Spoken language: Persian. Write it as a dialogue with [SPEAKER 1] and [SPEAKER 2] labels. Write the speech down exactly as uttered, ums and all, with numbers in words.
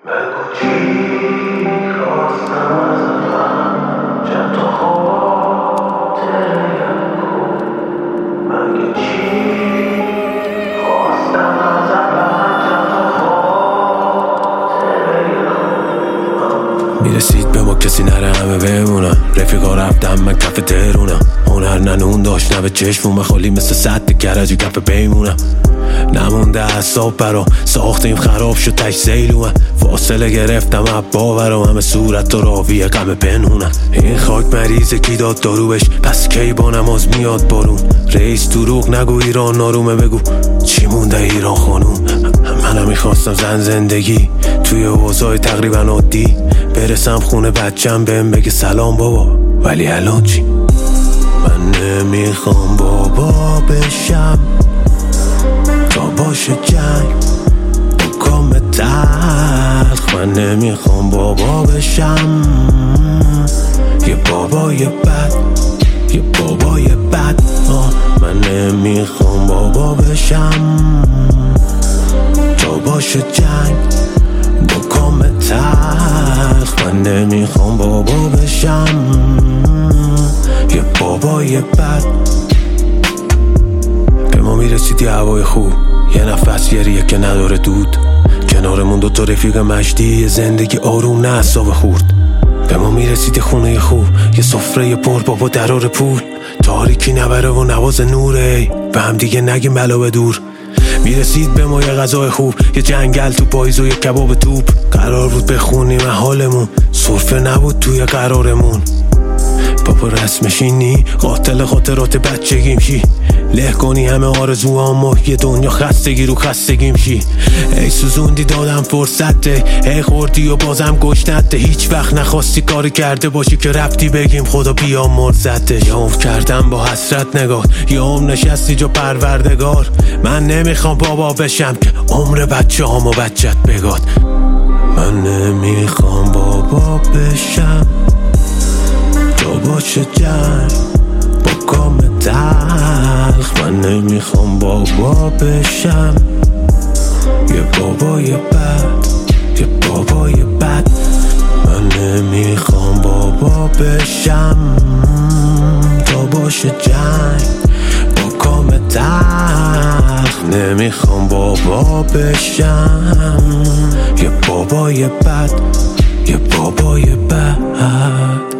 [SPEAKER 1] بگو چی خواستم ازم، چند تا خاطره کن. مگه چی خواستم ازم، چند تا خاطره کن.
[SPEAKER 2] میرسید به ما کسی نره همه بمونم، رفیقا رفتم من کف ترونم. هنر ننون داشت نه به چشمومه، خالی مثل سد کرجی کف بیمونم. نمونده اصاب برام ساختیم خراب شد تش زیلومه. فاصله گرفتم اب باورم، همه صورت تو راویه غم پنهونم. این خاک مریضه کی داد دارو بش، پس کی با نماز میاد بارون. رئیس دروغ نگو ایران نارومه، بگو چی مونده ایران خانوم. منم میخواستم زن زندگی توی اوضاع تقریبا عادی، برسم خونه بچم بهم بگه سلام بابا، ولی الان چی؟ من نمیخوام بابا بشم تا باشه جنگ با کام تلخ. من نمیخوام بابا بشم یه بابای بد، یه بابای بد. آه من نمیخوام بابا بشم تا باشه جنگ با کام تلخ. من نمیخوام بابا بشم یه بابای بد. به ما میرسید یه هوای خوب، یه نفس یه ریه که نداره دود. کنارمون دوتا رفیق مجدی، یه زندگی آروم نه اعصاب خورد. به ما میرسید یه خونه خوب، یه سفره پر بابا درار پول. تاریکی نبره و نواز نوره، به هم دیگه نگیم بلا به دور. میرسید به ما یه غذای خوب، یه جنگل تو پاییز و یه کباب توپ. قرار بود بخونیم حالمون، سرفه نبود توی قرارمون. بابا رسمش اینی قاتل خاطرات بچگیم شی، له کنی همه آرزوامو، یه دنیا خستگی رو خستگیم شی. ای سوزوندی دادم فرصته، ای خوردی و بازم گشنته. هیچ وقت نخواستی کاری کرده باشی که رفتی بگیم خدا بیا مرزته. یا عمر کردم با حسرت نگاه، یا عمر نشستی جا پروردگار. من نمیخوام بابا بشم که عمر بچه هامو بچت بگاد. من نمیخوام بابا بشم تا باشه جنگ با کام تلخ. من نمیخوام بابا بشم یه بابای بد، یه بابای بد. من نمیخوام بابا بشم تا باشه جنگ با کام تلخ. نمیخوام بابا بشم یه بابای بد، یه بابای بد.